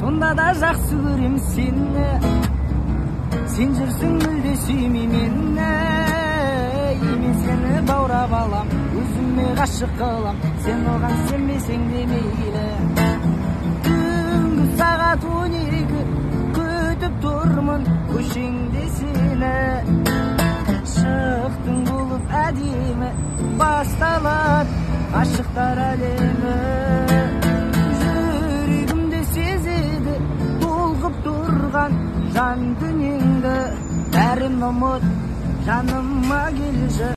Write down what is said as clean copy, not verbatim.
сонда да жақсы көрем сені. Сен жүрсің мүлде сүймей мені, мен сені баурап алам, өзіме ғашық қылам, сен оған сенбесең де мейлі. Түнгі сағат 12 күтіп тұрмын көшеңде сені. Шықтың болып әдемі, басталады ғашықтар әлемі. Жүрегімде сезеді толқып тұрған жан дүниеңді, бәрін ұмыт жаныма келші.